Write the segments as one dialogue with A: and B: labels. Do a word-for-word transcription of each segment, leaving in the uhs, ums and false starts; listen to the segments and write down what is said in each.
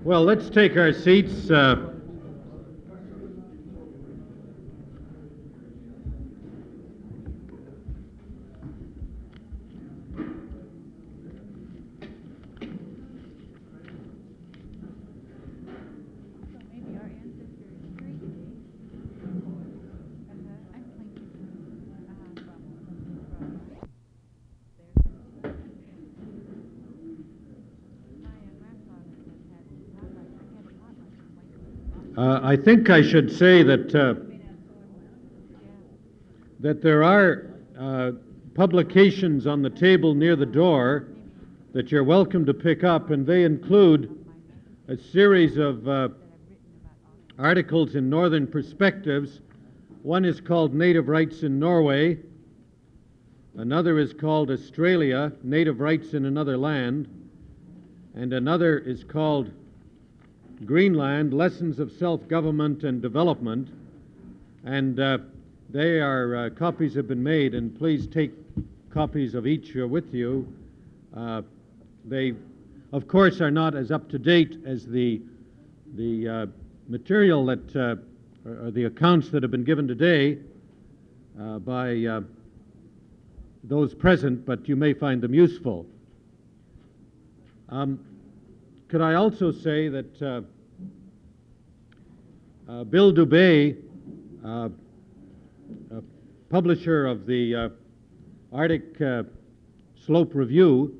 A: Well, let's take our seats. Uh, uh, I think I should say that uh, that there are uh, publications on the table near the door that you're welcome to pick up, and they include a series of uh, articles in Northern Perspectives. One is called Native Rights in Norway. Another is called Australia, Native Rights in Another Land. And another is called Greenland, Lessons of Self-Government and Development. And uh, they are, uh, copies have been made, and please take copies of each uh, with you. Uh, they, of course, are not as up-to-date as the, the uh, material that, uh, or the accounts that have been given today uh, by uh, those present, but you may find them useful. Um, could I also say that uh, uh, Bill Dubé, uh, uh, publisher of the uh, Arctic uh, Slope Review,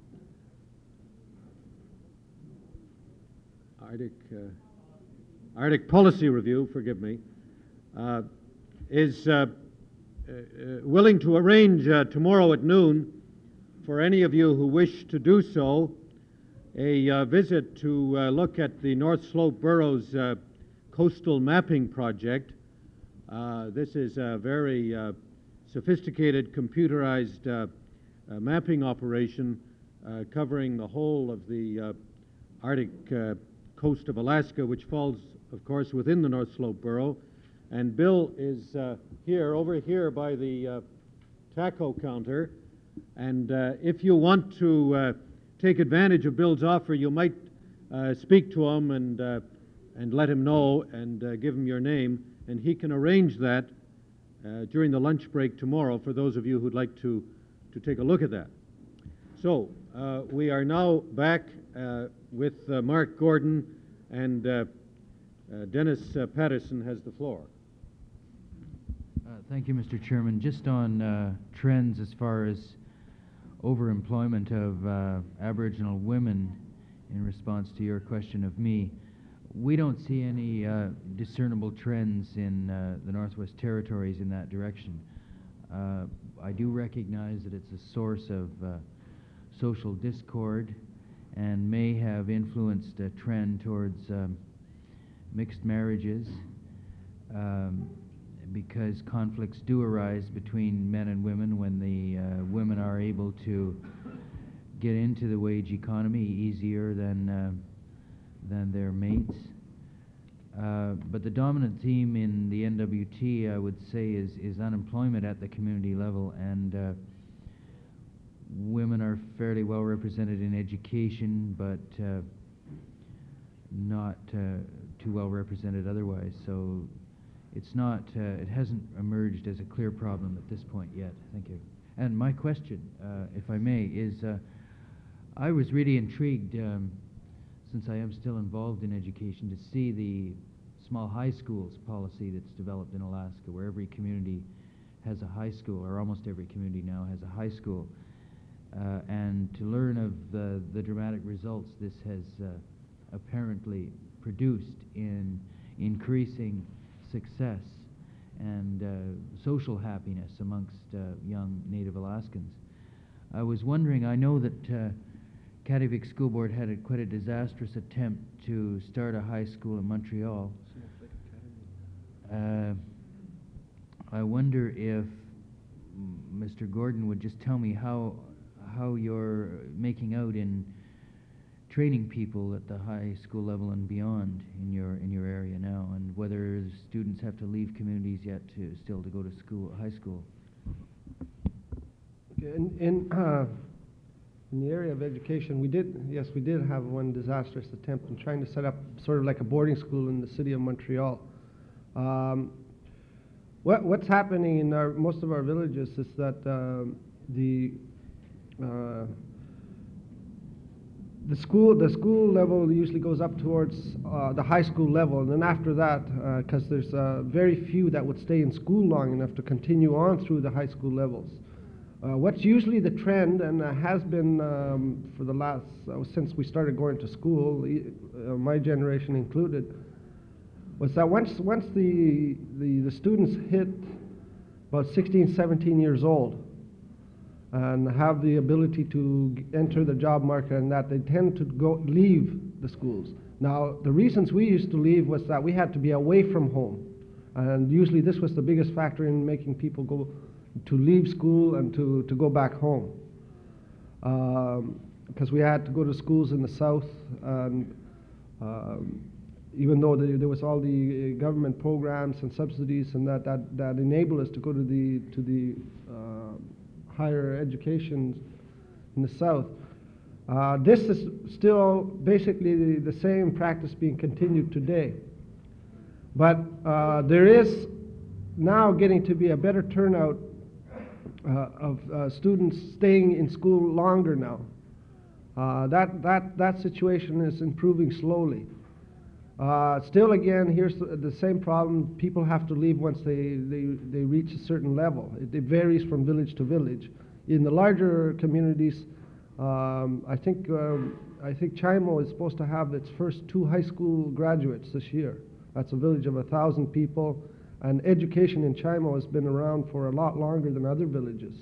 A: Arctic, uh, Arctic Policy Review, forgive me, uh, is uh, uh, willing to arrange uh, tomorrow at noon for any of you who wish to do so a uh, visit to uh, look at the North Slope Boroughs uh, coastal mapping project. Uh, this is a very uh, sophisticated computerized uh, uh, mapping operation uh, covering the whole of the uh, Arctic uh, coast of Alaska, which falls, of course, within the North Slope Borough. And Bill is uh, here, over here by the uh, taco counter. And uh, if you want to uh, take advantage of Bill's offer, you might uh, speak to him and, uh, and let him know and uh, give him your name, and he can arrange that uh, during the lunch break tomorrow for those of you who'd like to, to take a look at that. So uh, we are now back uh, with uh, Mark Gordon, and uh, uh, Dennis uh, Patterson has the floor.
B: Uh, thank you, Mister Chairman. Just on uh, trends as far as overemployment of uh, Aboriginal women in response to your question of me, we don't see any uh, discernible trends in uh, the Northwest Territories in that direction. Uh, I do recognize that it's a source of uh, social discord and may have influenced a trend towards um, mixed marriages, um, because conflicts do arise between men and women when the uh, women are able to get into the wage economy easier than uh, than their mates. Uh, but the dominant theme in the N W T, I would say, is is unemployment at the community level, and uh, women are fairly well represented in education, but uh, not uh, too well represented otherwise. So it's not, uh, it hasn't emerged as a clear problem at this point yet. Thank you. And my question, uh, if I may, is uh, I was really intrigued, um, since I am still involved in education, to see the small high schools policy that's developed in Alaska, where every community has a high school, or almost every community now has a high school, uh, and to learn of the, the dramatic results this has uh, apparently produced in increasing success and uh, social happiness amongst uh, young Native Alaskans. I was wondering, I know that uh, Kativik School Board had a, quite a disastrous attempt to start a high school in Montreal. Uh, I wonder if Mister Gordon would just tell me how how you're making out in training people at the high school level and beyond in your in your area now, and whether students have to leave communities yet to still to go to school, high school.
C: In, in uh, In the area of education, we did, yes, we did have one disastrous attempt in trying to set up sort of like a boarding school in the city of Montreal. Um, what, what's happening in our, most of our villages is that um, the uh, the school the school level usually goes up towards uh, the high school level, and then after that, because uh, there's uh, very few that would stay in school long enough to continue on through the high school levels. Uh, what's usually the trend, and uh, has been um, for the last, uh, since we started going to school, uh, my generation included, was that once, once the, the, the students hit about sixteen, seventeen years old and have the ability to g- enter the job market, and that they tend to go leave the schools. Now, the reasons we used to leave was that we had to be away from home, and usually this was the biggest factor in making people go to leave school and to, to go back home. Because um, we had to go to schools in the south, and um, even though the, there was all the uh, government programs and subsidies and that, that, that enabled us to go to the, to the uh, higher education in the south. Uh, this is still basically the, the same practice being continued today. But uh, there is now getting to be a better turnout Uh, of uh, students staying in school longer now. Uh, that, that, that situation is improving slowly. Uh, still, again, here's the, the same problem. People have to leave once they, they, they reach a certain level. It, it varies from village to village. In the larger communities, um, I think um, I think Chimo is supposed to have its first two high school graduates this year. That's a village of a thousand people. And education in Chimo has been around for a lot longer than other villages,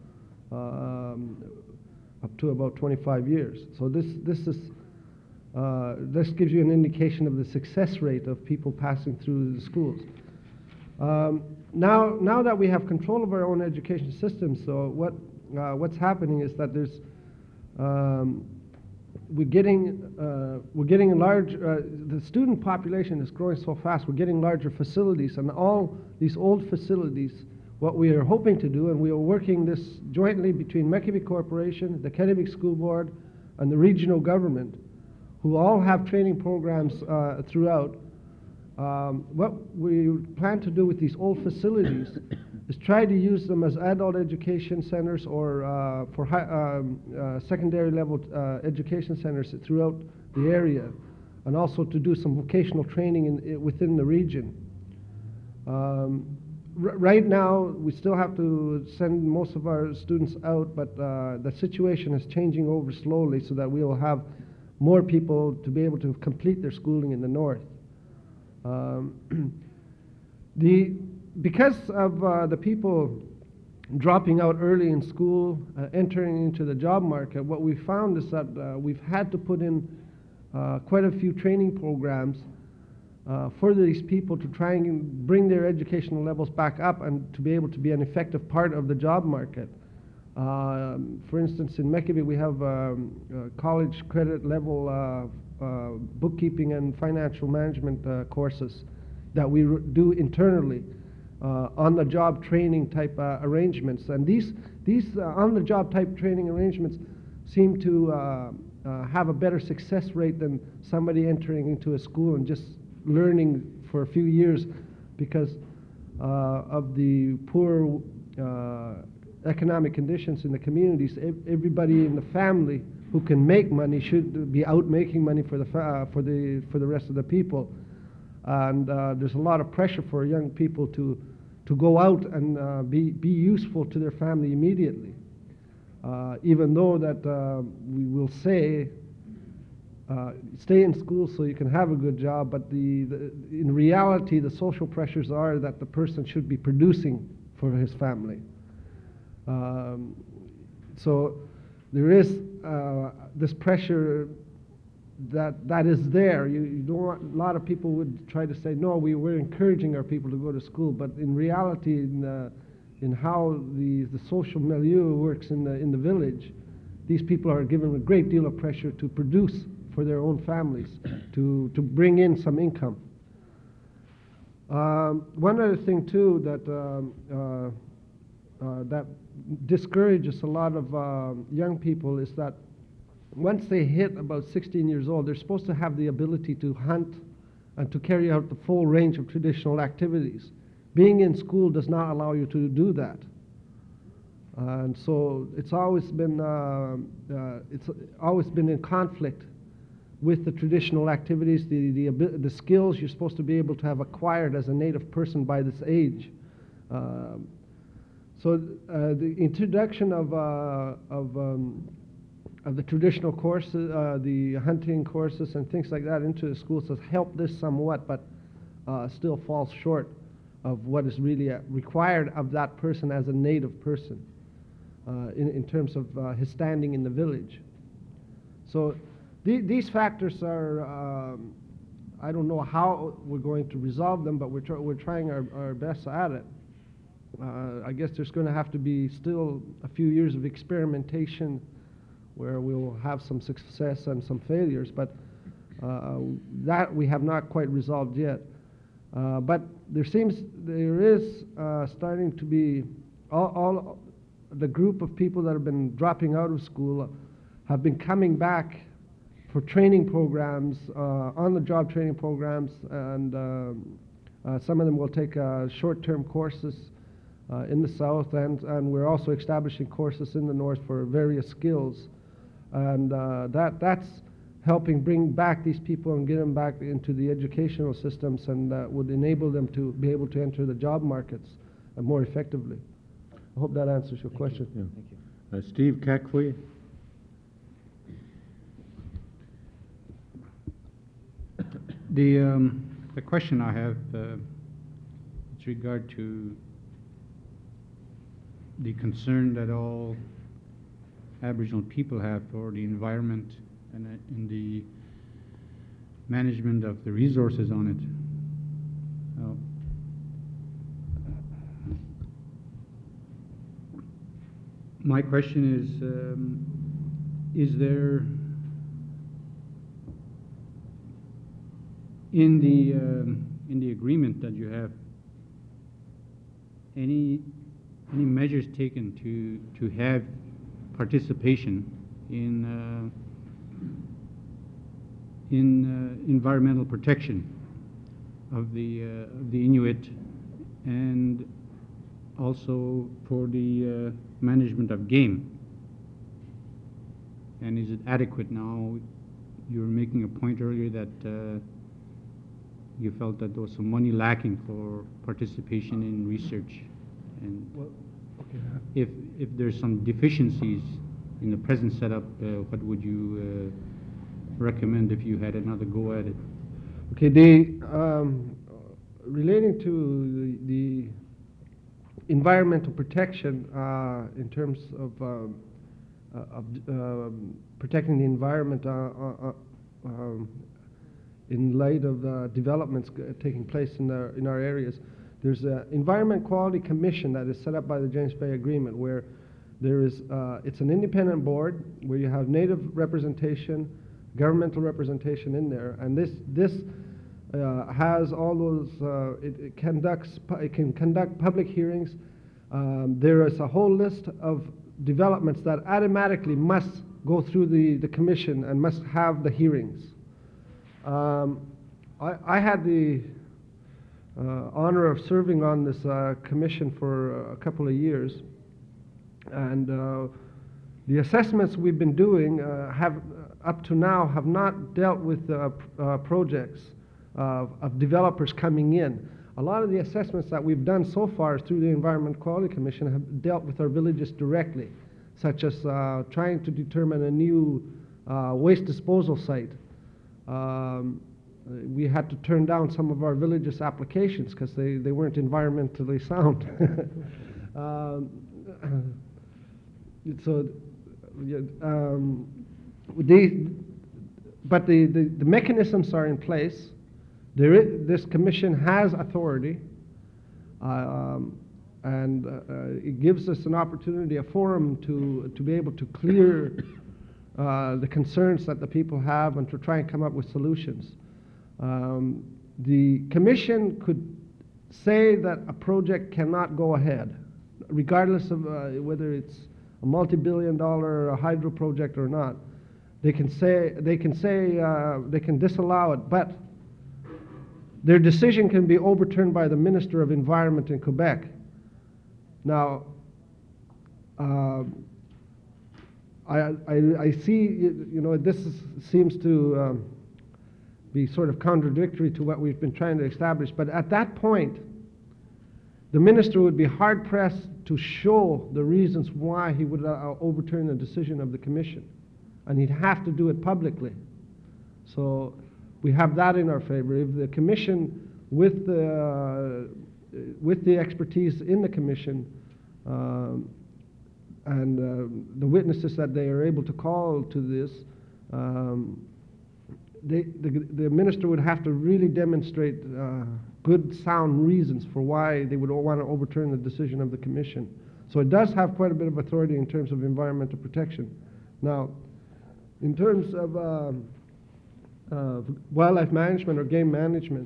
C: um, up to about twenty-five years. So this this is uh, this gives you an indication of the success rate of people passing through the schools. Um, now now that we have control of our own education system, so what uh, what's happening is that there's um, we're getting uh, we're getting a large uh, the student population is growing so fast. We're getting larger facilities, and all these old facilities, what we are hoping to do, and we are working this jointly between Mekibi Corporation, the Kennebec School Board, and the regional government, who all have training programs uh, throughout. Um, what we plan to do with these old facilities is try to use them as adult education centers, or uh, for high, um, uh, secondary level uh, education centers throughout the area, and also to do some vocational training in, i within the region. Um, r right now, we still have to send most of our students out, but uh, the situation is changing over slowly so that we will have more people to be able to complete their schooling in the north. Um, the Because of uh, the people dropping out early in school, uh, entering into the job market, what we found is that uh, we've had to put in uh, quite a few training programs uh, for these people to try and bring their educational levels back up and to be able to be an effective part of the job market. Um, for instance, in Mekibi, we have um, uh, college credit level uh, uh, bookkeeping and financial management uh, courses that we do internally. Uh, on-the-job training type uh, arrangements, and these these uh, on-the-job type training arrangements seem to uh, uh, have a better success rate than somebody entering into a school and just learning for a few years, because uh, of the poor uh, economic conditions in the communities. Everybody in the family who can make money should be out making money for the fa uh, for the for the rest of the people. And uh, there's a lot of pressure for young people to to go out and uh, be be useful to their family immediately, uh, even though that uh, we will say uh, stay in school so you can have a good job, but the, the in reality the social pressures are that the person should be producing for his family. Um, so there is uh, this pressure that that is there. You, you don't want, a lot of people would try to say, no, we, we're encouraging our people to go to school, but in reality, in, uh, in how the, the social milieu works in the, in the village, these people are given a great deal of pressure to produce for their own families, to, to bring in some income. Um, one other thing too that um, uh, uh, that discourages a lot of uh, young people is that once they hit about sixteen years old, they're supposed to have the ability to hunt and to carry out the full range of traditional activities. Being in school does not allow you to do that. Uh, and so it's always been uh, uh, it's always been in conflict with the traditional activities, the, the, the skills you're supposed to be able to have acquired as a native person by this age. Um, so uh, the introduction of, uh, of, um, of the traditional courses, uh, the hunting courses and things like that into the schools has helped this somewhat, but uh, still falls short of what is really uh, required of that person as a native person uh, in, in terms of uh, his standing in the village. So the, these factors are, um, I don't know how we're going to resolve them, but we're, tr we're trying our, our best at it. Uh, I guess there's going to have to be still a few years of experimentation where we'll have some success and some failures, but uh, that we have not quite resolved yet. Uh, but there seems, there is uh, starting to be, all, all the group of people that have been dropping out of school have been coming back for training programs, uh, on-the-job training programs, and um, uh, some of them will take uh, short-term courses uh, in the south, and, and we're also establishing courses in the north for various skills. And uh, that, that's helping bring back these people and get them back into the educational systems, and uh, would enable them to be able to enter the job markets uh, more effectively. I hope that answers your
B: Thank
C: question.
B: You.
A: Yeah.
B: Thank you.
A: Uh, Steve Kekwe.
D: The, um, the question I have uh, with regard to the concern that all Aboriginal people have for the environment and uh, in the management of the resources on it. Uh, my question is, um, is there in the um, in the agreement that you have any any measures taken to to have participation in uh, in uh, environmental protection of the uh, of the Inuit, and also for the uh, management of game? And is it adequate now? You were making a point earlier that uh, you felt that there was some money lacking for participation in research, and
C: Well, okay.
D: if if there's some deficiencies in the present setup, uh, what would you uh, recommend if you had another go at it?
C: Okay, the, um, relating to the, the environmental protection uh, in terms of, um, uh, of um, protecting the environment uh, uh, um, in light of the developments taking place in our, in our areas, there's an Environment Quality Commission that is set up by the James Bay Agreement, where there is, uh, it's an independent board where you have native representation, governmental representation in there, and this, this uh, has all those, uh, it, it conducts, it can conduct public hearings. Um, there is a whole list of developments that automatically must go through the, the commission and must have the hearings. Um, I, I had the uh, honor of serving on this uh, commission for a couple of years, and uh, the assessments we've been doing uh, have, uh, up to now, have not dealt with uh, pr uh, projects uh, of developers coming in. A lot of the assessments that we've done so far through the Environment Quality Commission have dealt with our villages directly, such as uh, trying to determine a new uh, waste disposal site. Um, we had to turn down some of our villages' applications because they, they weren't environmentally sound. um, so, yeah, um, they, but the, the, the mechanisms are in place. There is, this commission has authority, um, and uh, it gives us an opportunity, a forum to, to be able to clear uh, the concerns that the people have and to try and come up with solutions. Um, the commission could say that a project cannot go ahead regardless of uh, whether it's a multi-billion dollar hydro project or not. They can say, they can say, uh, they can disallow it, but their decision can be overturned by the Minister of Environment in Quebec. Now, uh, I, I, I see, you you know, this is, seems to um, be sort of contradictory to what we've been trying to establish, but at that point, the minister would be hard-pressed to show the reasons why he would uh, overturn the decision of the commission, and he'd have to do it publicly. So we have that in our favor. If the commission, with the, uh, with the expertise in the commission, um, and uh, the witnesses that they are able to call to this, um, they, the, the minister would have to really demonstrate uh, good, sound reasons for why they would want to overturn the decision of the commission. So it does have quite a bit of authority in terms of environmental protection. Now, in terms of uh, uh, wildlife management or game management,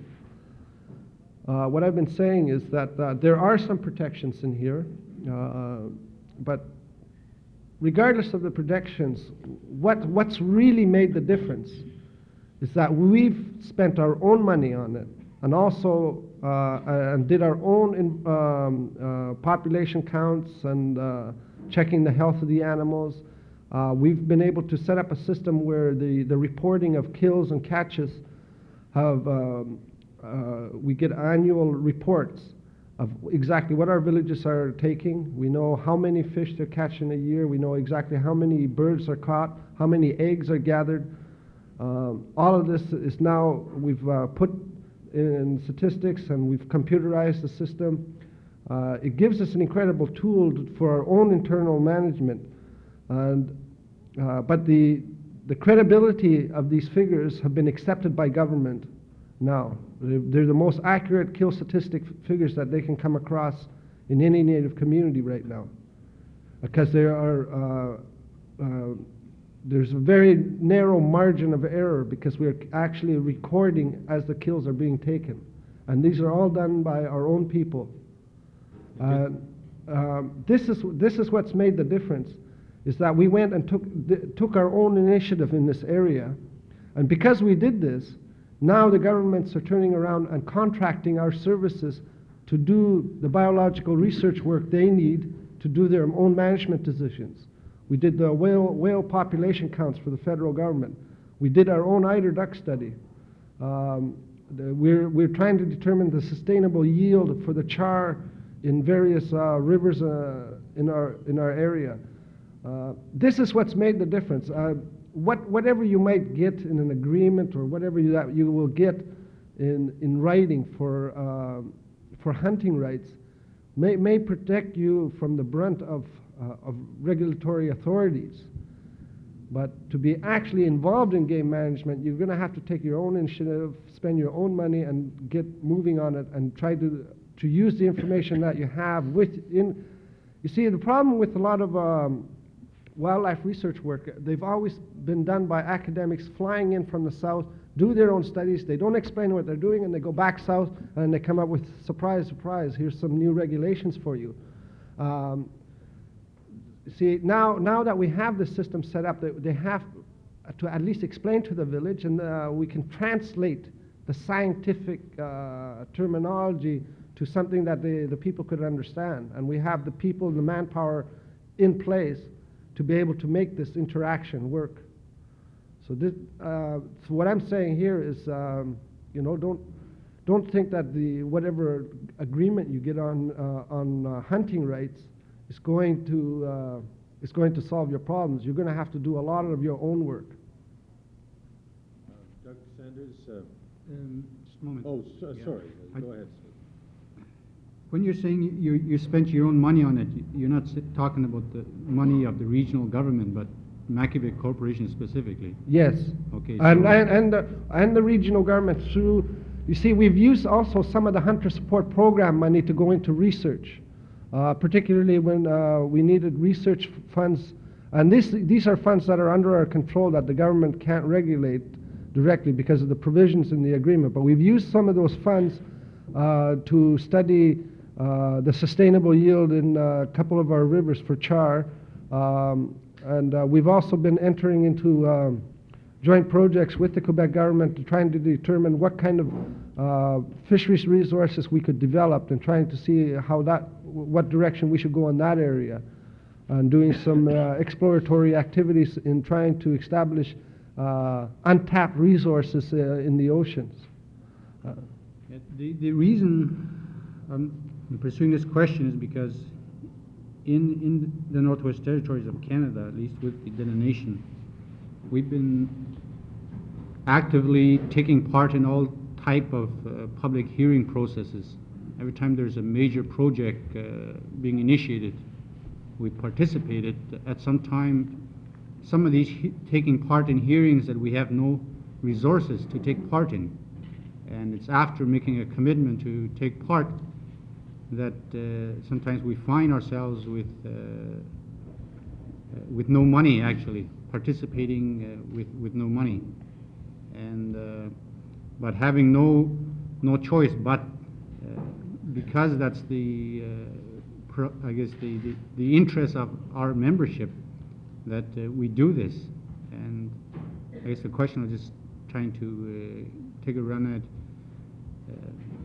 C: uh, what I've been saying is that uh, there are some protections in here, uh, but regardless of the protections, what, what's really made the difference is that we've spent our own money on it, and also uh, and did our own in, um, uh, population counts and uh, checking the health of the animals. Uh, we've been able to set up a system where the, the reporting of kills and catches have, um, uh, we get annual reports of exactly what our villages are taking. We know how many fish they're catching a year. We know exactly how many birds are caught, how many eggs are gathered. Um, all of this is now, we've uh, put in statistics, and we've computerized the system. Uh, it gives us an incredible tool to, for our own internal management. And, uh, but the, the credibility of these figures have been accepted by government now. They're, they're the most accurate kill statistic figures that they can come across in any Native community right now. Because there are, uh, uh, there's a very narrow margin of error because we're actually recording as the kills are being taken. And these are all done by our own people. Uh, um, this is, this is what's made the difference, is that we went and took, took our own initiative in this area. And because we did this, now the governments are turning around and contracting our services to do the biological research work they need to do their own management decisions. We did the whale, whale population counts for the federal government. We did our own eider duck study. Um, the, we're, we're trying to determine the sustainable yield for the char in various uh, rivers uh, in, our, in our area. Uh, this is what's made the difference. Uh, what, whatever you might get in an agreement or whatever you, that you will get in, in writing for, uh, for hunting rights may, may protect you from the brunt of Uh, of regulatory authorities. But to be actually involved in game management, you're going to have to take your own initiative, spend your own money, and get moving on it, and try to to use the information that you have within. You see, the problem with a lot of um, wildlife research work, they've always been done by academics flying in from the south, do their own studies, they don't explain what they're doing, and they go back south, and they come up with, surprise, surprise, here's some new regulations for you. Um, See, now, now that we have the system set up, they, they have to at least explain to the village, and uh, we can translate the scientific uh, terminology to something that the, the people could understand. And we have the people, the manpower in place to be able to make this interaction work. So, this, uh, so what I'm saying here is, um, you know, don't, don't think that the whatever agreement you get on, uh, on uh, hunting rights is going to uh, is going to solve your problems. You're going to have to do a lot of your own work.
A: Uh, Doug Sanders. Uh,
D: Um, just a moment.
A: oh, so,
D: Yeah.
A: sorry.
D: I-
A: Go ahead.
D: When you're saying you, you spent your own money on it, you're not s- talking about the money of the regional government, but Makivik Corporation specifically.
C: Yes.
D: Okay,
C: And
D: so-
C: and and the, and the regional government through. You see, we've used also some of the hunter support program money to go into research. Uh, particularly when uh, we needed research funds. And this, these are funds that are under our control that the government can't regulate directly because of the provisions in the agreement. But we've used some of those funds uh, to study uh, the sustainable yield in a couple of our rivers for char. Um, and uh, we've also been entering into um, joint projects with the Quebec government to trying to determine what kind of uh, fisheries resources we could develop and trying to see how that, what direction we should go in that area. And doing some uh, exploratory activities in trying to establish uh, untapped resources uh, in the oceans. Uh,
D: Yeah, The, the reason I'm pursuing this question is because in, in the Northwest Territories of Canada, at least with the delineation, we've been actively taking part in all type of uh, public hearing processes. Every time there's a major project uh, being initiated, we participated. At some time, some of these he taking part in hearings that we have no resources to take part in. And it's after making a commitment to take part that uh, sometimes we find ourselves with, uh, uh, with no money, actually, participating uh, with, with no money. And, uh, but having no, no choice, but uh, because that's the, uh, pro I guess, the, the, the interest of our membership that uh, we do this. And I guess the question I was just trying to uh, take a run at, uh,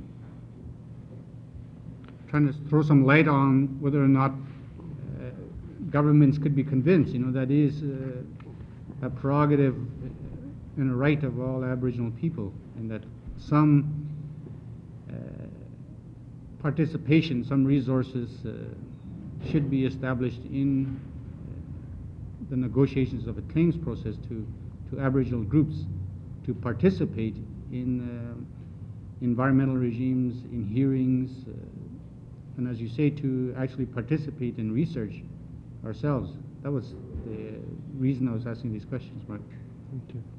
D: trying to throw some light on whether or not uh, governments could be convinced, you know, that is uh, a prerogative and a right of all Aboriginal people, and that some uh, participation, some resources uh, should be established in uh, the negotiations of a claims process to, to Aboriginal groups to participate in uh, environmental regimes, in hearings, uh, and as you say, to actually participate in research ourselves. That was the reason I was asking these questions, Mark.
C: Thank you.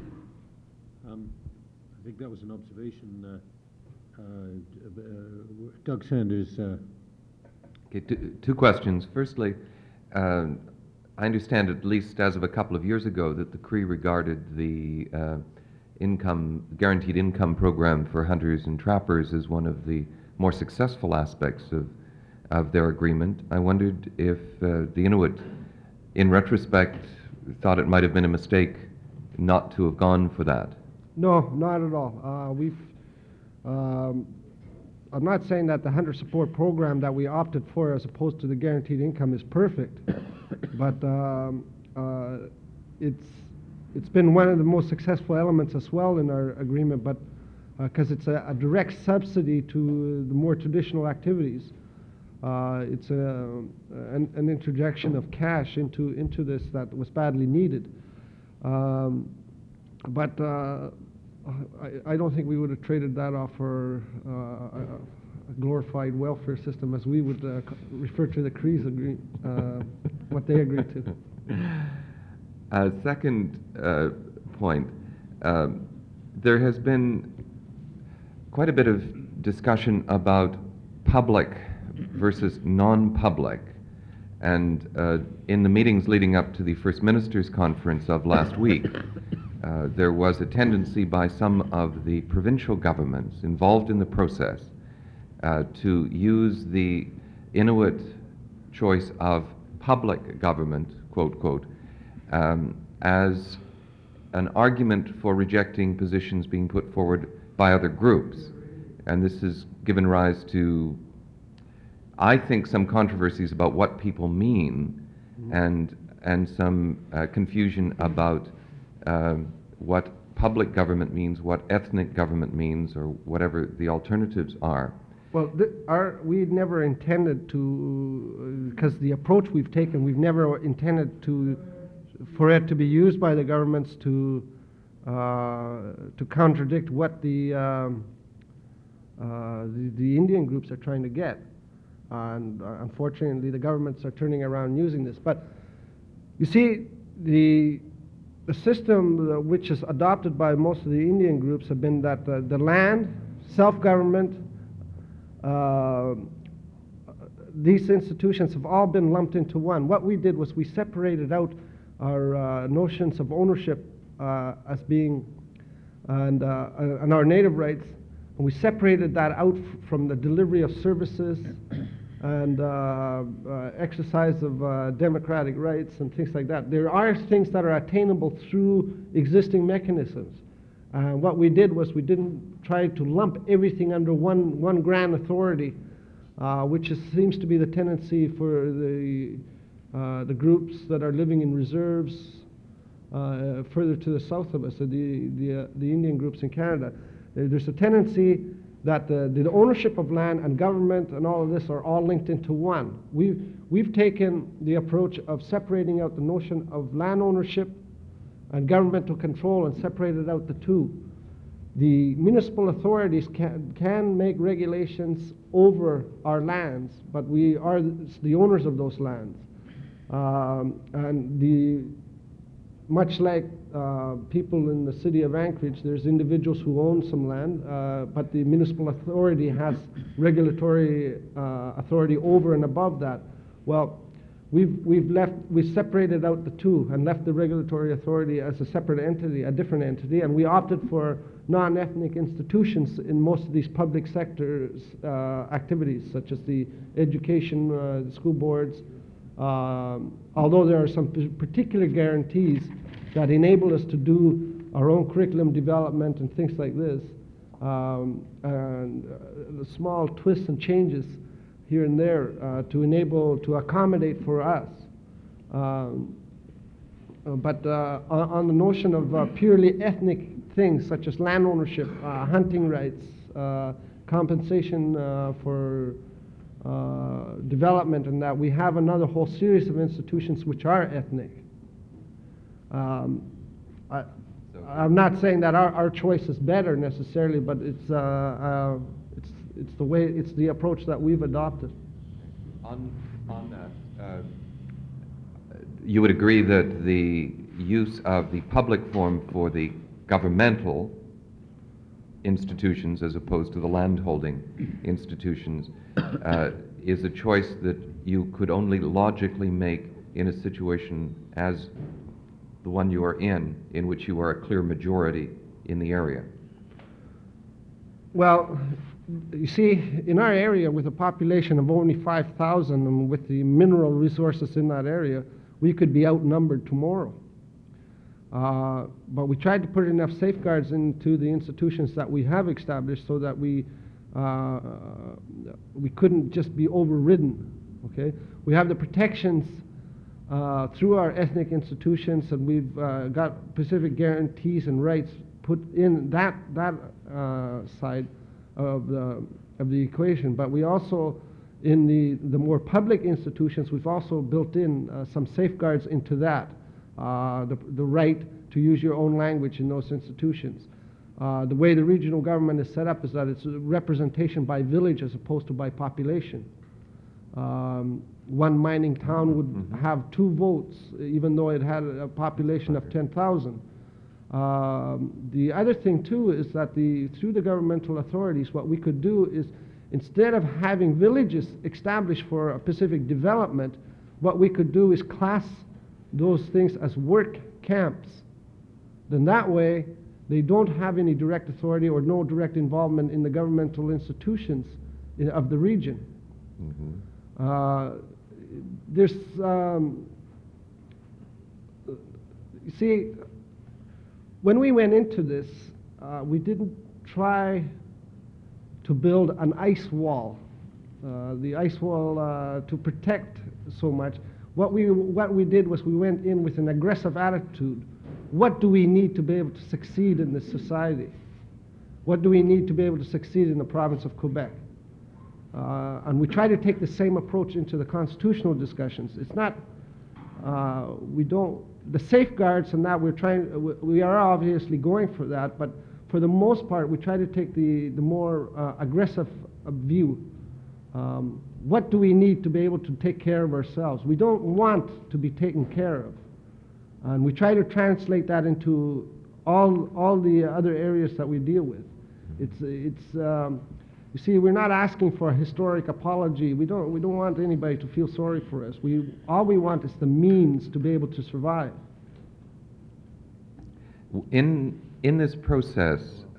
A: Um, I think that was an observation. Uh, uh, uh, Doug Sanders. Uh,
E: Okay, two, two questions. Firstly, uh, I understand, at least as of a couple of years ago, that the Cree regarded the uh, income, guaranteed income program for hunters and trappers as one of the more successful aspects of, of their agreement. I wondered if uh, the Inuit, in retrospect, thought it might have been a mistake not to have gone for that.
C: No, not at all. Uh, we've, um, I'm not saying that the hunter support program that we opted for as opposed to the guaranteed income is perfect, but um, uh, it's, it's been one of the most successful elements as well in our agreement, but because uh, it's a, a direct subsidy to the more traditional activities. Uh, it's a, an, an interjection of cash into, into this that was badly needed. Um, but uh, I, I don't think we would have traded that off for uh, a, a glorified welfare system, as we would uh, refer to the Crees agree, uh, what they agreed to.
E: Uh, second uh, point, um, there has been quite a bit of discussion about public versus non-public. And uh, in the meetings leading up to the First Ministers' Conference of last week, uh, there was a tendency by some of the provincial governments involved in the process uh, to use the Inuit choice of public government, quote, quote, um, as an argument for rejecting positions being put forward by other groups. And this has given rise to, I think, some controversies about what people mean, mm-hmm. and, and some uh, confusion about uh, what public government means, what ethnic government means, or whatever the alternatives are.
C: Well, th our, we never intended to, because uh, the approach we've taken, we've never intended to, for it to be used by the governments to, uh, to contradict what the, um, uh, the, the Indian groups are trying to get. And uh, unfortunately, the governments are turning around using this. But you see, the, the system uh, which is adopted by most of the Indian groups have been that uh, the land, self-government, uh, these institutions have all been lumped into one. What we did was we separated out our uh, notions of ownership uh, as being, and, uh, and our native rights And we separated that out f- from the delivery of services and uh, uh, exercise of uh, democratic rights and things like that. There are things that are attainable through existing mechanisms. Uh, what we did was we didn't try to lump everything under one, one grand authority, uh, which is, seems to be the tendency for the, uh, the groups that are living in reserves uh, further to the south of us, so the, the, uh, the Indian groups in Canada. There's a tendency that the, the ownership of land and government and all of this are all linked into one. We've, we've taken the approach of separating out the notion of land ownership and governmental control and separated out the two. The municipal authorities can, can make regulations over our lands, but we are the owners of those lands. Um, and the, much like uh, people in the city of Anchorage, there's individuals who own some land, uh, but the municipal authority has regulatory uh, authority over and above that. Well, we've, we've left, we separated out the two and left the regulatory authority as a separate entity, a different entity, and we opted for non-ethnic institutions in most of these public sectors uh, activities, such as the education, uh, the school boards, um, although there are some p- particular guarantees that enable us to do our own curriculum development and things like this, um, and uh, the small twists and changes here and there uh, to enable, to accommodate for us. Um, uh, but uh, on, on the notion of uh, purely ethnic things such as land ownership, uh, hunting rights, uh, compensation uh, for uh, development, and that we have another whole series of institutions which are ethnic. Um, I, I'm not saying that our, our choice is better necessarily, but it's, uh, uh, it's, it's the way, it's the approach that we've adopted.
E: On, on that, uh, you would agree that the use of the public form for the governmental institutions as opposed to the landholding institutions uh, is a choice that you could only logically make in a situation as the one you are in, in which you are a clear majority in the area?
C: Well, you see, in our area with a population of only five thousand and with the mineral resources in that area, we could be outnumbered tomorrow. Uh, but we tried to put enough safeguards into the institutions that we have established so that we, uh, we couldn't just be overridden, okay? We have the protections uh, through our ethnic institutions, and we've uh, got specific guarantees and rights put in that, that uh, side of the, of the equation. But we also, in the, the more public institutions, we've also built in uh, some safeguards into that. Uh, the, the right to use your own language in those institutions. Uh, the way the regional government is set up is that it's a representation by village as opposed to by population. Um, one mining town would
E: Mhm.
C: have two votes, even though it had a population of ten thousand. Um, the other thing too is that the, through the governmental authorities, what we could do is, instead of having villages established for a specific development, what we could do is class those things as work camps. Then that way, they don't have any direct authority or no direct involvement in the governmental institutions in, of the region.
E: Mm-hmm.
C: Uh, there's, um, you see, when we went into this, uh, we didn't try to build an ice wall, uh, the ice wall uh, to protect so much. What we, what we did was we went in with an aggressive attitude. What do we need to be able to succeed in this society? What do we need to be able to succeed in the province of Quebec? Uh, and we try to take the same approach into the constitutional discussions. It's not, uh, we don't, the safeguards and that we're trying, we are obviously going for that, but for the most part we try to take the, the more uh, aggressive uh, view. Um, what do we need to be able to take care of ourselves? We don't want to be taken care of. And we try to translate that into all, all the other areas that we deal with. It's, it's, um, you see, we're not asking for a historic apology. We don't, we don't want anybody to feel sorry for us. We, all we want is the means to be able to survive.
E: In, in this process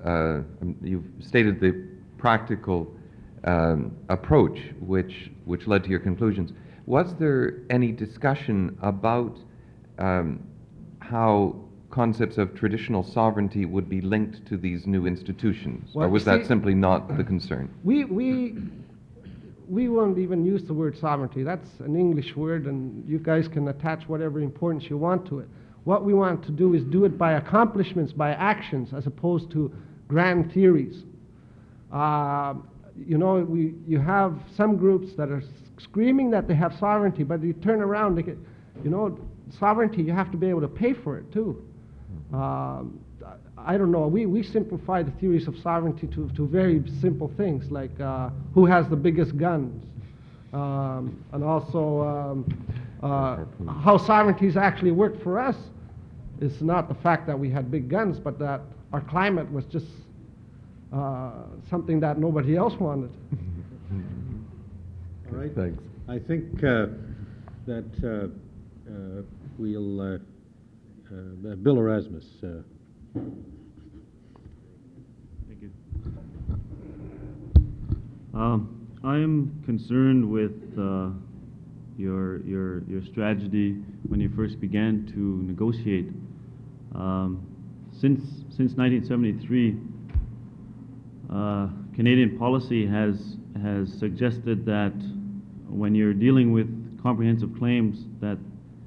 E: uh, um, you've stated the practical um, approach which, which led to your conclusions. Was there any discussion about um, how concepts of traditional sovereignty would be linked to these new institutions?
C: Well,
E: or was
C: you
E: that
C: see-
E: simply not the concern?
C: We, we, we won't even use the word sovereignty. That's an English word, and you guys can attach whatever importance you want to it. What we want to do is do it by accomplishments, by actions, as opposed to grand theories. Uh, you know, we, you have some groups that are screaming that they have sovereignty, but you turn around, they get, you know, sovereignty, you have to be able to pay for it too. Um, I don't know. We, we simplify the theories of sovereignty to, to very simple things like uh, who has the biggest guns, um, and also um, uh, how sovereignties actually worked for us. It's not the fact that we had big guns, but that our climate was just uh, something that nobody else wanted.
A: All right.
E: Thanks.
A: I think uh, that uh, uh, we'll, uh, uh, Bill Erasmus. Uh,
F: Thank you. Um, I'm concerned with uh, your your your strategy when you first began to negotiate. Um, since since nineteen seventy-three, uh, Canadian policy has has suggested that when you're dealing with comprehensive claims, that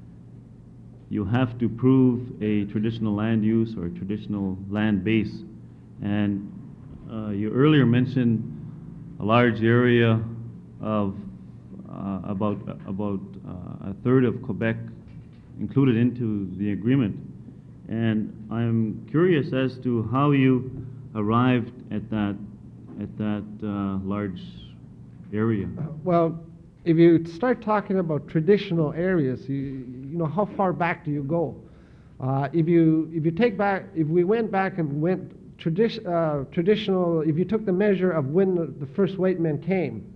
F: you have to prove a traditional land use or a traditional land base. And uh, you earlier mentioned a large area of uh, about about uh, a third of Quebec included into the agreement. And I'm curious as to how you arrived at that at that uh, large area.
C: Well, if you start talking about traditional areas, you, you know, how far back do you go? Uh, if you if you take back, if we went back and went tradi- uh, traditional, if you took the measure of when the, the first white men came,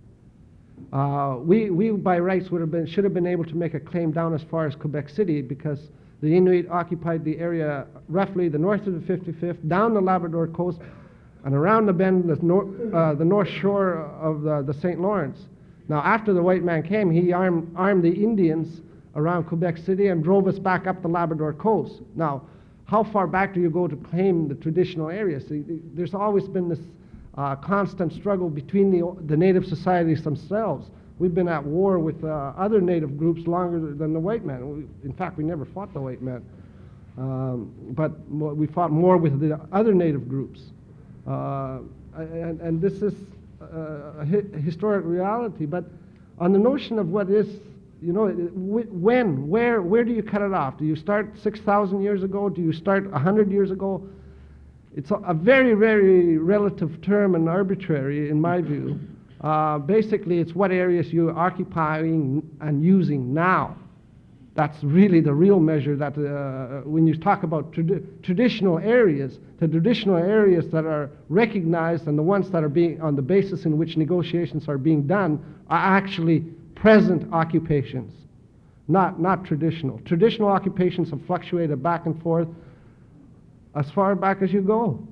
C: uh, we we by rights would have been should have been able to make a claim down as far as Quebec City, because the Inuit occupied the area roughly the north of the fifty-fifth, down the Labrador coast, and around the bend, the, nor- uh, the north shore of the, the Saint Lawrence. Now, after the white man came, he armed, armed the Indians around Quebec City and drove us back up the Labrador coast. Now, how far back do you go to claim the traditional areas? See, there's always been this uh, constant struggle between the, the native societies themselves. We've been at war with uh, other native groups longer than the white man. We, in fact, we never fought the white man. Um, but mo- we fought more with the other native groups. Uh, and, and this is uh, a hi- historic reality. But on the notion of what is, you know, it- wh- when, where, where do you cut it off? Do you start six thousand years ago? Do you start one hundred years ago? It's a, a very, very relative term and arbitrary, in my view. Uh, basically, it's what areas you're occupying and using now. That's really the real measure that uh, when you talk about tradi- traditional areas, the traditional areas that are recognized and the ones that are being, on the basis in which negotiations are being done, are actually present occupations, not, not traditional. Traditional occupations have fluctuated back and forth as far back as you go.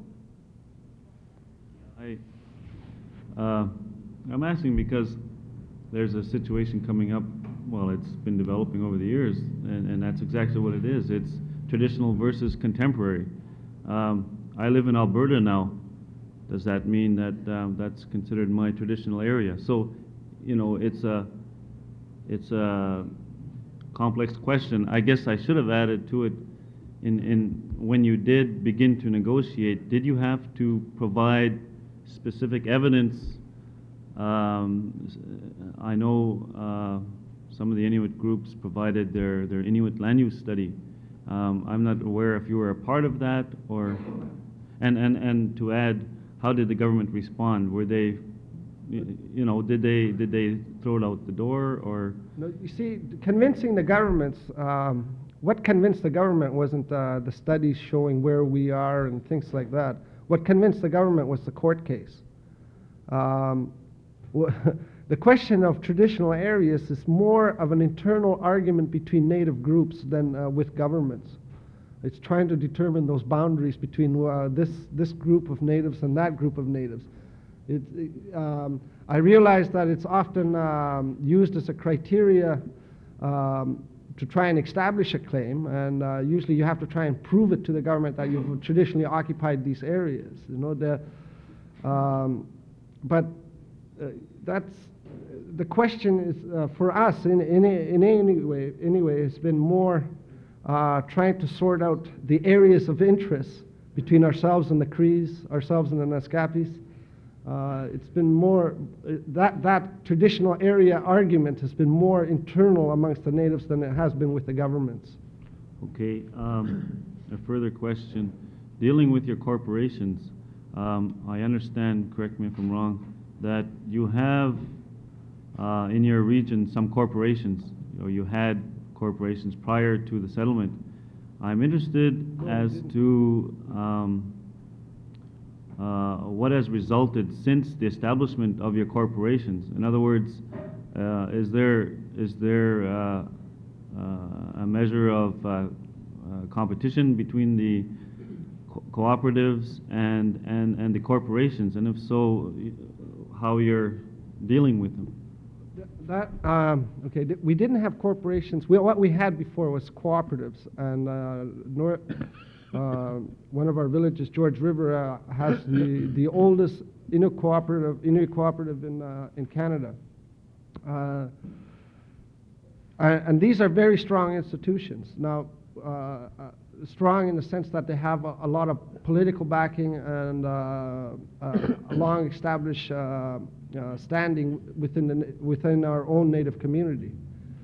F: I, uh, I'm asking because there's a situation coming up, well, it's been developing over the years, and, and that's exactly what it is. It's traditional versus contemporary. Um, I live in Alberta now. Does that mean that um, that's considered my traditional area? So, you know, it's a, it's a complex question. I guess I should have added to it, in, in when you did begin to negotiate, did you have to provide specific evidence? Um, s- I know uh, some of the Inuit groups provided their, their Inuit land use study. Um, I'm not aware if you were a part of that, or, and, and, and to add, how did the government respond? Were they, y- you know, did they, did they throw it out the door, or?
C: No, you see, convincing the governments, um, what convinced the government wasn't uh, the studies showing where we are and things like that. What convinced the government was the court case. Um, wh- the question of traditional areas is more of an internal argument between native groups than uh, with governments. It's trying to determine those boundaries between uh, this, this group of natives and that group of natives. It, it, um, I realize that it's often um, used as a criteria um, to try and establish a claim, and uh, usually you have to try and prove it to the government that you've traditionally occupied these areas. You know, the, um, but uh, that's the question is uh, for us in in, in any way. Anyway, it's been more uh, trying to sort out the areas of interest between ourselves and the Crees, ourselves and the Naskapis. Uh, it's been more, uh, that, that traditional area argument has been more internal amongst the natives than it has been with the governments.
F: Okay, um, a further question. Dealing with your corporations, um, I understand, correct me if I'm wrong, that you have uh, in your region some corporations, or you had corporations prior to the settlement. I'm interested
C: No, we
F: as
C: didn't.
F: to um, uh, what has resulted since the establishment of your corporations. In other words, uh, is there is there uh, uh, a measure of uh, uh, competition between the co cooperatives and, and and the corporations, and if so, y- how you're dealing with them?
C: Th- That, um, okay, th- we didn't have corporations. We, what we had before was cooperatives, and uh, nor, uh, one of our villages, George River, uh, has the, the oldest Inuit cooperative, Inuit cooperative in, uh, in Canada. Uh, and, and these are very strong institutions. Now, uh, uh, strong in the sense that they have a, a lot of political backing and uh, uh, a long established uh, uh, standing within, the, na- within our own native community.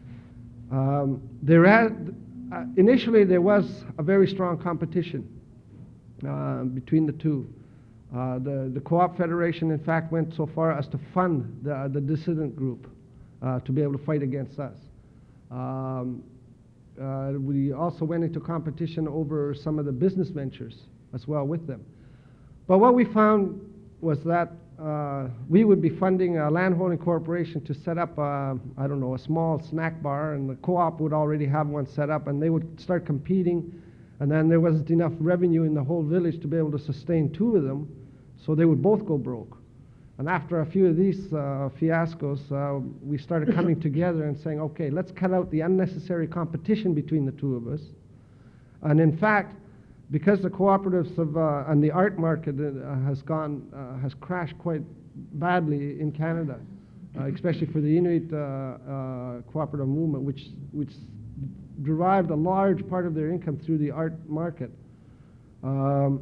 C: Um, there had, uh, initially there was a very strong competition uh, between the two. Uh, the, the Co-op Federation, in fact, went so far as to fund the, the dissident group uh, to be able to fight against us. Um, uh, we also went into competition over some of the business ventures as well with them. But what we found was that uh, we would be funding a landholding corporation to set up, uh, I don't know, a small snack bar, and the co-op would already have one set up, and they would start competing, and then there wasn't enough revenue in the whole village to be able to sustain two of them, so they would both go broke. And after a few of these uh, fiascos, uh, we started coming together and saying, okay, let's cut out the unnecessary competition between the two of us. And in fact, because the cooperatives have, uh, and the art market uh, has gone, uh, has crashed quite badly in Canada, uh, especially for the Inuit uh, uh, cooperative movement, which, which derived a large part of their income through the art market. Um,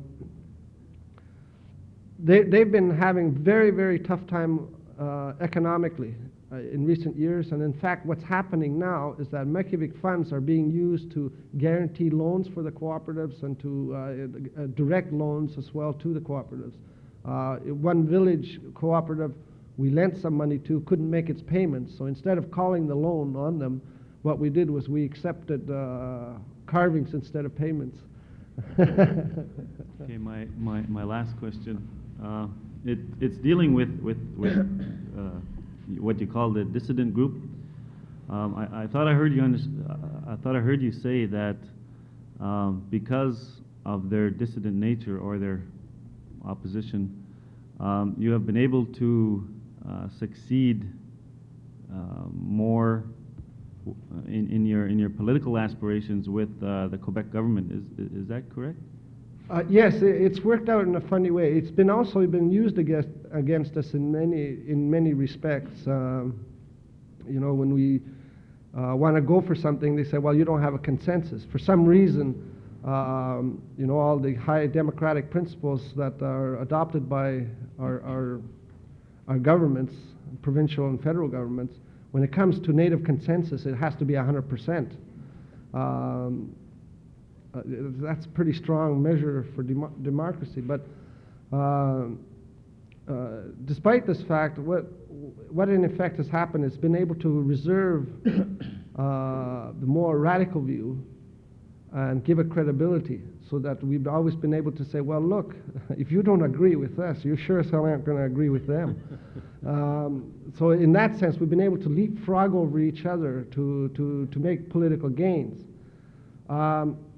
C: They, they've been having very, very tough time uh, economically uh, in recent years, and in fact what's happening now is that Reykjavik funds are being used to guarantee loans for the cooperatives and to uh, uh, direct loans as well to the cooperatives. Uh, one village cooperative we lent some money to couldn't make its payments, so instead of calling the loan on them, what we did was we accepted uh, carvings instead of payments.
F: Okay, my, my, my last question. Uh, it, it's dealing with, with, with uh, what you call the dissident group. Um, I, I thought I heard you under, uh, I thought I heard you say that um, because of their dissident nature or their opposition, um, you have been able to uh, succeed uh, more in, in your in your political aspirations with uh, the Quebec government. Is is that correct?
C: Uh, yes, i- it's worked out in a funny way. It's been also been used against against us in many in many respects. Um, you know, when we uh, want to go for something, they say, "Well, you don't have a consensus." For some reason, um, you know, all the high democratic principles that are adopted by our our, our governments, provincial and federal governments, when it comes to native consensus, it has to be one hundred percent. Um, Uh, that's a pretty strong measure for demo democracy. But uh, uh, despite this fact, what, what in effect has happened is been able to reserve uh, the more radical view and give it credibility, so that we've always been able to say, well, look, if you don't agree with us, you sure as hell aren't going to agree with them. um, so in that sense, we've been able to leapfrog over each other to, to, to make political gains. Um,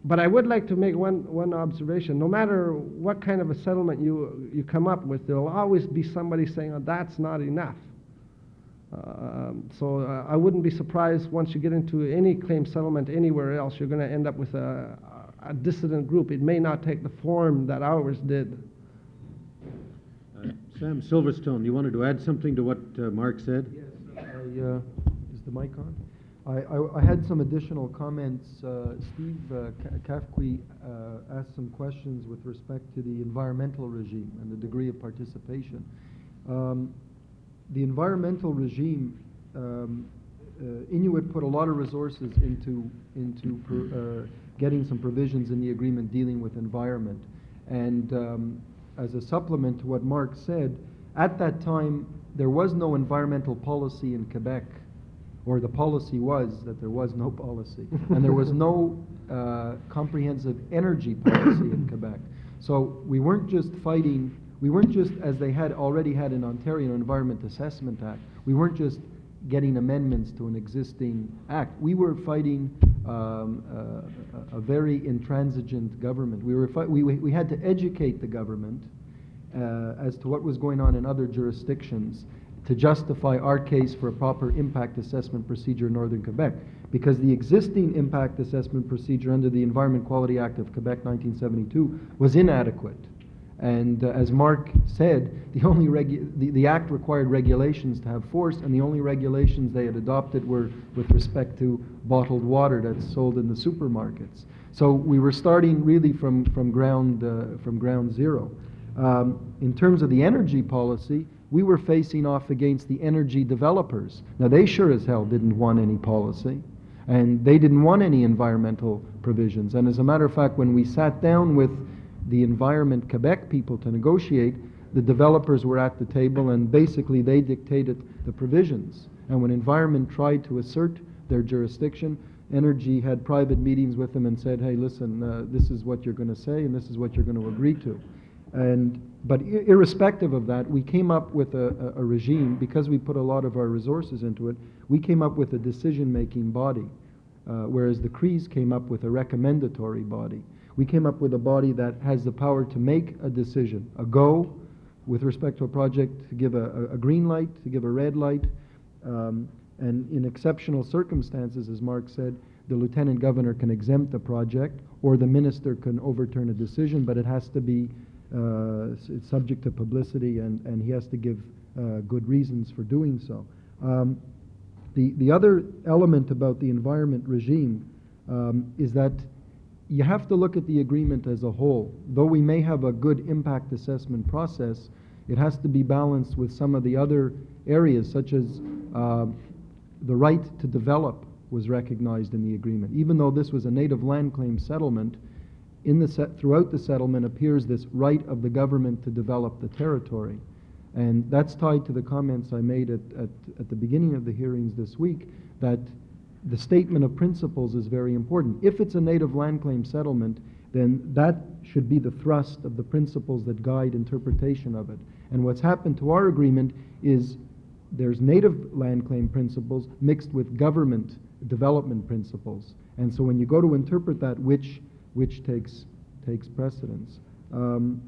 C: but I would like to make one, one observation. No matter what kind of a settlement you, you come up with, there will always be somebody saying, oh, that's not enough. Um, so uh, I wouldn't be surprised once you get into any claim settlement anywhere else, you're going to end up with a, a dissident group. It may not take the form that ours did.
A: Uh, Sam Silverstone, you wanted to add something to what uh, Mark said?
G: Yes, I, uh, is the mic on? I, I, I had some additional comments. Uh, Steve uh, Ka- Kafkwe uh, asked some questions with respect to the environmental regime and the degree of participation. Um, the environmental regime, um, uh, Inuit put a lot of resources into, into per, uh, getting some provisions in the agreement dealing with environment. And um, as a supplement to what Mark said, at that time, there was no environmental policy in Quebec, or the policy was that there was no policy, and there was no uh, comprehensive energy policy in Quebec. So we weren't just fighting, we weren't just, as they had already had in Ontario, Environment Assessment Act, we weren't just getting amendments to an existing act. We were fighting um, uh, a, a very intransigent government. We, were fi we, we had to educate the government uh, as to what was going on in other jurisdictions to justify our case for a proper impact assessment procedure in Northern Quebec. Because the existing impact assessment procedure under the Environment Quality Act of Quebec nineteen seventy-two was inadequate. And uh, as Mark said, the only regu the, the act required regulations to have force, and the only regulations they had adopted were with respect to bottled water that's sold in the supermarkets. So we were starting really from, from, ground, uh, from ground zero. Um, in terms of the energy policy, we were facing off against the energy developers. Now, they sure as hell didn't want any policy, and they didn't want any environmental provisions. And as a matter of fact, when we sat down with the Environment Quebec people to negotiate, the developers were at the table, and basically they dictated the provisions. And when Environment tried to assert their jurisdiction, Energy had private meetings with them and said, hey, listen, uh, this is what you're going to say, and this is what you're going to agree to. And, but irrespective of that, we came up with a, a, a regime, because we put a lot of our resources into it, we came up with a decision-making body, uh, whereas the Crees came up with a recommendatory body. We came up with a body that has the power to make a decision, a go with respect to a project, to give a, a, a green light, to give a red light, um, and in exceptional circumstances, as Mark said, the Lieutenant Governor can exempt the project, or the Minister can overturn a decision, but it has to be Uh, it's subject to publicity, and, and he has to give uh, good reasons for doing so. Um, the, the other element about the environment regime um, is that you have to look at the agreement as a whole. Though we may have a good impact assessment process, it has to be balanced with some of the other areas, such as uh, the right to develop was recognized in the agreement. Even though this was a native land claim settlement, in the set, throughout the settlement appears this right of the government to develop the territory. And that's tied to the comments I made at, at, at the beginning of the hearings this week, that the statement of principles is very important. If it's a native land claim settlement, then that should be the thrust of the principles that guide interpretation of it. And what's happened to our agreement is there's native land claim principles mixed with government development principles. And so when you go to interpret that, which which takes takes precedence. Um,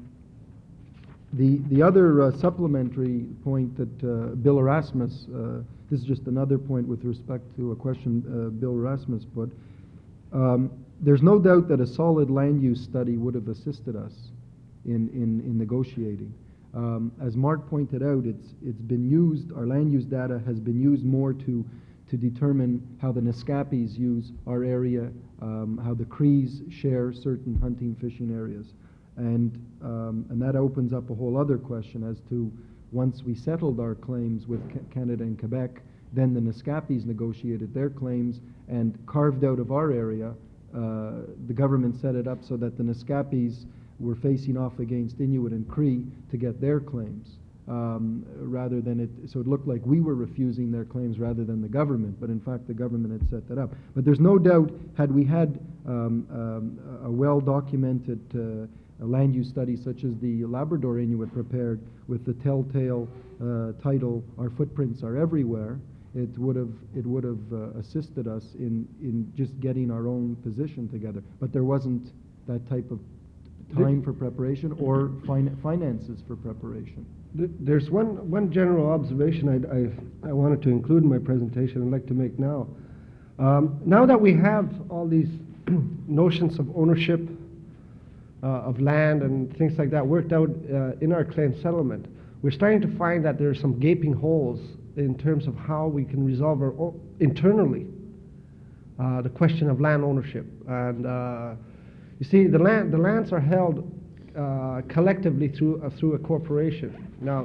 G: the the other uh, supplementary point that uh, Bill Erasmus, uh, this is just another point with respect to a question uh, Bill Erasmus put. Um, there's no doubt that a solid land use study would have assisted us in in, in negotiating. Um, as Mark pointed out, it's it's been used. Our land use data has been used more to to determine how the Naskapis use our area, um, how the Crees share certain hunting, fishing areas. And, um, and that opens up a whole other question as to, once we settled our claims with Ca Canada and Quebec, then the Naskapis negotiated their claims and carved out of our area. Uh, the government set it up so that the Naskapis were facing off against Inuit and Cree to get their claims. Um, rather than it, so it looked like we were refusing their claims rather than the government, but in fact the government had set that up. But there's no doubt, had we had um, um, a well-documented uh, land use study such as the Labrador Inuit prepared with the telltale uh, title, Our Footprints Are Everywhere, it would have, it would have uh, assisted us in, in just getting our own position together. But there wasn't that type of time for preparation or fin- finances for preparation.
C: Th- There's one, one general observation I, I, I wanted to include in my presentation I'd like to make now. Um, now that we have all these notions of ownership uh, of land and things like that worked out uh, in our claim settlement, we're starting to find that there are some gaping holes in terms of how we can resolve our o- internally uh, the question of land ownership. And uh, you see, the land, the lands are held uh, collectively through uh, through a corporation. Now,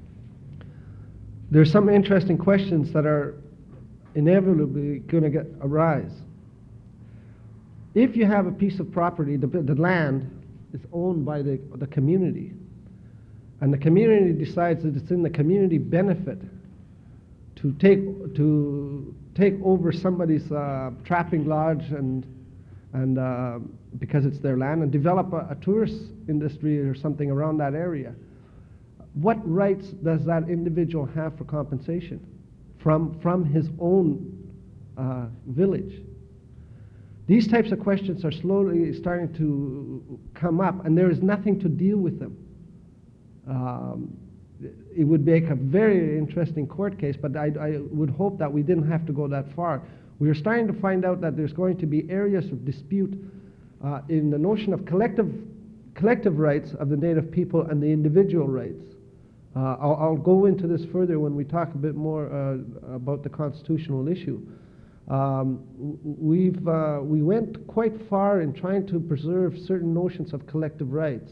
C: there's some interesting questions that are inevitably going to get arise. If you have a piece of property, the, the land is owned by the, the community, and the community decides that it's in the community benefit to take to take over somebody's uh, trapping lodge and and uh, because it's their land, and develop a, a tourist industry or something around that area. What rights does that individual have for compensation from from his own uh, village? These types of questions are slowly starting to come up, and there is nothing to deal with them. Um, it would make a very interesting court case, but I, I would hope that we didn't have to go that far. We are starting to find out that there's going to be areas of dispute uh, in the notion of collective, collective rights of the Native people and the individual rights. Uh, I'll, I'll go into this further when we talk a bit more uh, about the constitutional issue. Um, w- we've, uh, we went quite far in trying to preserve certain notions of collective rights.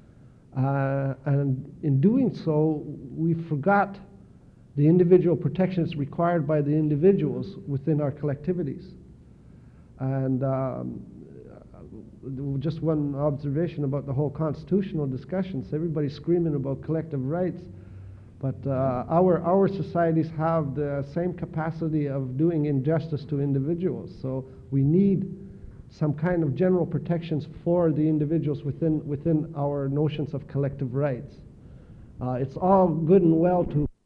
C: Uh, and in doing so, we forgot the individual protections required by the individuals within our collectivities. And um, just one observation about the whole constitutional discussions. Everybody's screaming about collective rights, but uh, our, our societies have the same capacity of doing injustice to individuals. So we need some kind of general protections for the individuals within, within our notions of collective rights. Uh, it's all good and well to